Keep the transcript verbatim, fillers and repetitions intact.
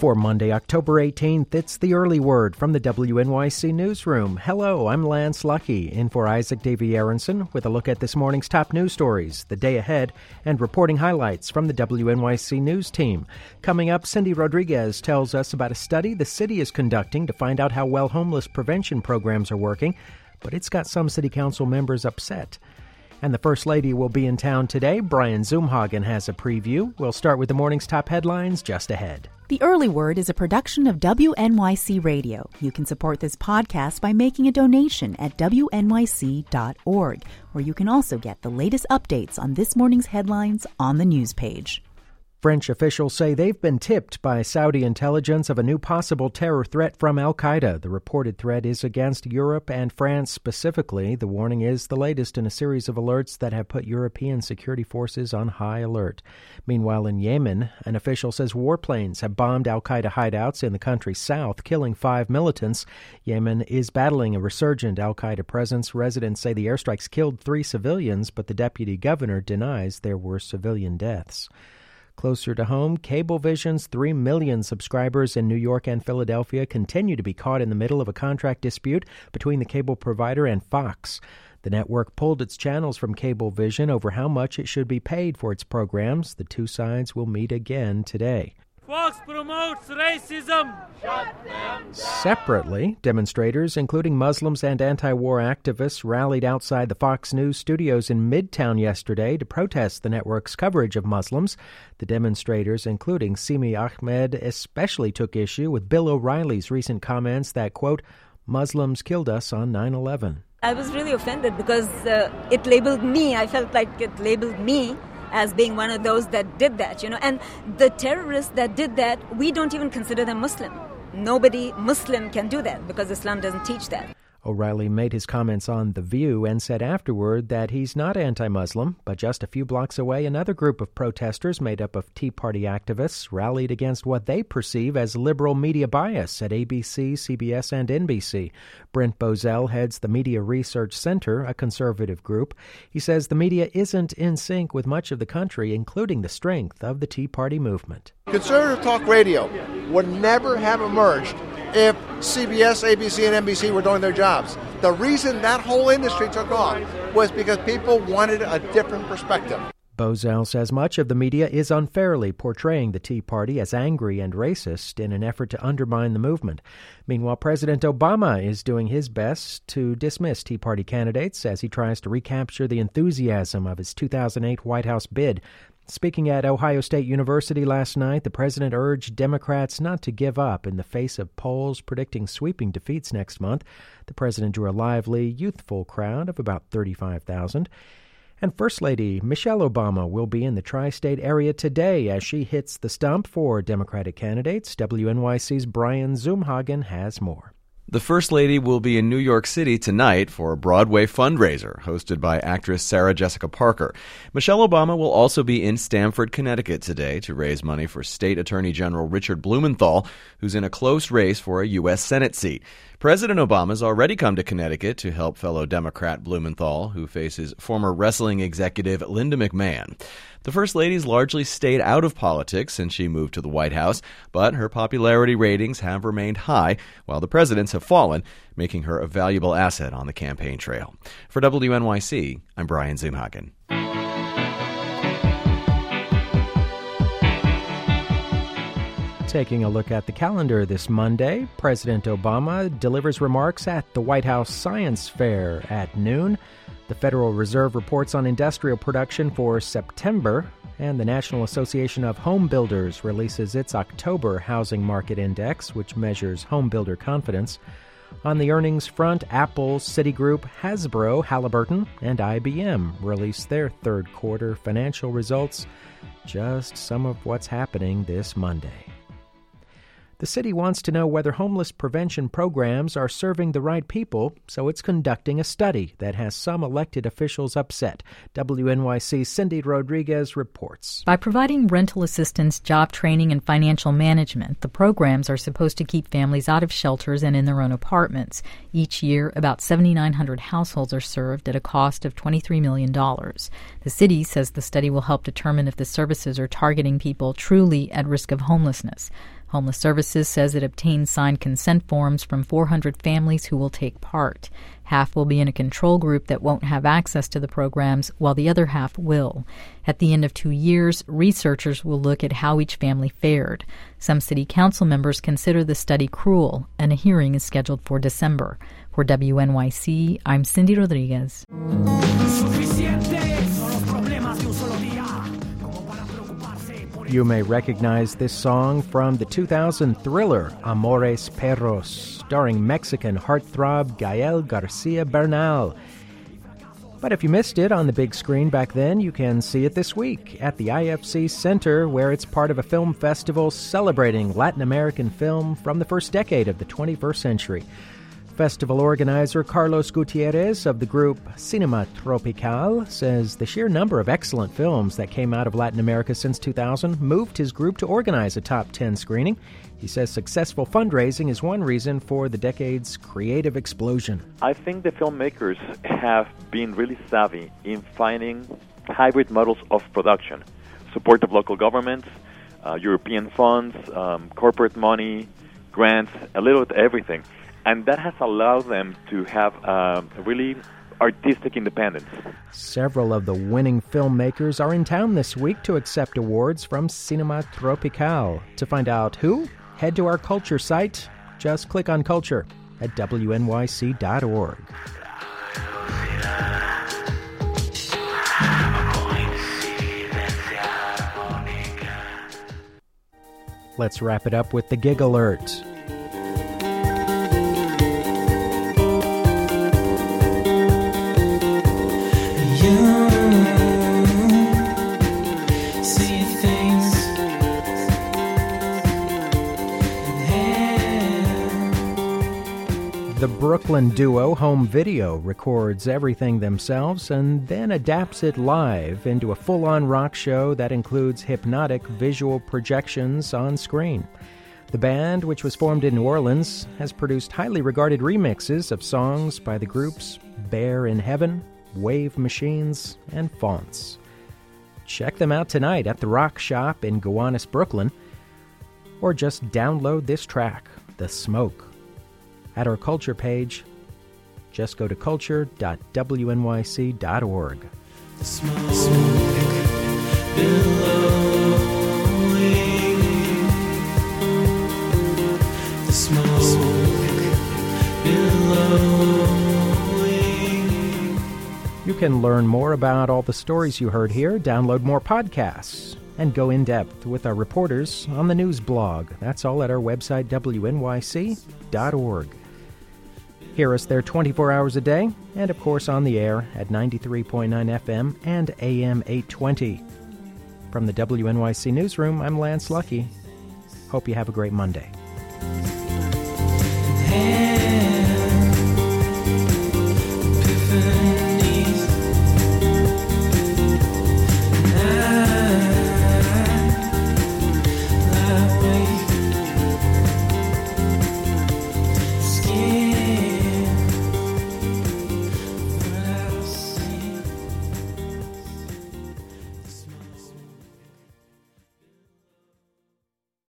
For Monday, October eighteenth, it's the early word from the W N Y C newsroom. Hello, I'm Lance Lucky, in for Isaac Davy Aronson, with a look at this morning's top news stories, the day ahead, and reporting highlights from the W N Y C news team. Coming up, Cindy Rodriguez tells us about a study the city is conducting to find out how well homeless prevention programs are working, but it's got some city council members upset. And the First Lady will be in town today. Brian Zoomhagen has a preview. We'll start with the morning's top headlines just ahead. The Early Word is a production of W N Y C Radio. You can support this podcast by making a donation at W N Y C dot org, where you can also get the latest updates on this morning's headlines on the news page. French officials say they've been tipped by Saudi intelligence of a new possible terror threat from al-Qaeda. The reported threat is against Europe and France specifically. The warning is the latest in a series of alerts that have put European security forces on high alert. Meanwhile, in Yemen, an official says warplanes have bombed al-Qaeda hideouts in the country's south, killing five militants. Yemen is battling a resurgent al-Qaeda presence. Residents say the airstrikes killed three civilians, but the deputy governor denies there were civilian deaths. Closer to home, Cablevision's three million subscribers in New York and Philadelphia continue to be caught in the middle of a contract dispute between the cable provider and Fox. The network pulled its channels from Cablevision over how much it should be paid for its programs. The two sides will meet again today. Fox promotes racism. Shut them down. Separately, demonstrators, including Muslims and anti-war activists, rallied outside the Fox News studios in Midtown yesterday to protest the network's coverage of Muslims. The demonstrators, including Simi Ahmed, especially took issue with Bill O'Reilly's recent comments that, quote, Muslims killed us on nine eleven. I was really offended because uh, it labeled me. I felt like it labeled me as being one of those that did that, you know. And the terrorists that did that, we don't even consider them Muslim. Nobody Muslim can do that because Islam doesn't teach that. O'Reilly made his comments on The View and said afterward that he's not anti-Muslim, but just a few blocks away, another group of protesters made up of Tea Party activists rallied against what they perceive as liberal media bias at A B C, C B S, and N B C. Brent Bozell heads the Media Research Center, a conservative group. He says the media isn't in sync with much of the country, including the strength of the Tea Party movement. Conservative talk radio would never have emerged if C B S, A B C, and N B C were doing their jobs. The reason that whole industry took off was because people wanted a different perspective. Bozell says much of the media is unfairly portraying the Tea Party as angry and racist in an effort to undermine the movement. Meanwhile, President Obama is doing his best to dismiss Tea Party candidates as he tries to recapture the enthusiasm of his two thousand eight White House bid. Speaking at Ohio State University last night, the president urged Democrats not to give up in the face of polls predicting sweeping defeats next month. The president drew a lively, youthful crowd of about thirty-five thousand. And First Lady Michelle Obama will be in the tri-state area today as she hits the stump for Democratic candidates. W N Y C's Brian Zoomhagen has more. The First Lady will be in New York City tonight for a Broadway fundraiser hosted by actress Sarah Jessica Parker. Michelle Obama will also be in Stamford, Connecticut today to raise money for State Attorney General Richard Blumenthal, who's in a close race for a U S Senate seat. President Obama's already come to Connecticut to help fellow Democrat Blumenthal, who faces former wrestling executive Linda McMahon. The First Lady's largely stayed out of politics since she moved to the White House, but her popularity ratings have remained high, while the president's have fallen, making her a valuable asset on the campaign trail. For W N Y C, I'm Brian Zoomhagen. Taking a look at the calendar this Monday, President Obama delivers remarks at the White House Science Fair at noon. The Federal Reserve reports on industrial production for September, and the National Association of Home Builders releases its October Housing Market Index, which measures home builder confidence. On the earnings front, Apple, Citigroup, Hasbro, Halliburton, and I B M release their third quarter financial results. Just some of what's happening this Monday. The city wants to know whether homeless prevention programs are serving the right people, so it's conducting a study that has some elected officials upset. W N Y C's Cindy Rodriguez reports. By providing rental assistance, job training, and financial management, the programs are supposed to keep families out of shelters and in their own apartments. Each year, about seven thousand nine hundred households are served at a cost of twenty-three million dollars. The city says the study will help determine if the services are targeting people truly at risk of homelessness. Homeless Services says it obtained signed consent forms from four hundred families who will take part. Half will be in a control group that won't have access to the programs, while the other half will. At the end of two years, researchers will look at how each family fared. Some city council members consider the study cruel, and a hearing is scheduled for December. For W N Y C, I'm Cindy Rodriguez. You may recognize this song from the two thousand thriller Amores Perros, starring Mexican heartthrob Gael Garcia Bernal. But if you missed it on the big screen back then, you can see it this week at the I F C Center, where it's part of a film festival celebrating Latin American film from the first decade of the twenty-first century. Festival organizer Carlos Gutierrez of the group Cinema Tropical says the sheer number of excellent films that came out of Latin America since two thousand moved his group to organize a top ten screening. He says successful fundraising is one reason for the decade's creative explosion. I think the filmmakers have been really savvy in finding hybrid models of production, support of local governments, uh, European funds, um, corporate money, grants, a little of everything. And that has allowed them to have uh, really artistic independence. Several of the winning filmmakers are in town this week to accept awards from Cinema Tropical. To find out who, head to our culture site. Just click on culture at W N Y C dot org. Let's wrap it up with the Gig Alert. The Brooklyn duo Home Video records everything themselves and then adapts it live into a full-on rock show that includes hypnotic visual projections on screen. The band, which was formed in New Orleans, has produced highly regarded remixes of songs by the groups Bear in Heaven, Wave Machines, and Fonts. Check them out tonight at the Rock Shop in Gowanus, Brooklyn, or just download this track, The Smoke. At our culture page, just go to culture dot W N Y C dot org. The smoke, smoke billowing. The smoke billowing. You can learn more about all the stories you heard here, download more podcasts, and go in depth with our reporters on the news blog. That's all at our website, W N Y C dot org. Hear us there twenty-four hours a day, and of course on the air at ninety-three point nine F M and A M eight twenty. From the W N Y C Newsroom, I'm Lance Lucky. Hope you have a great Monday. Hey.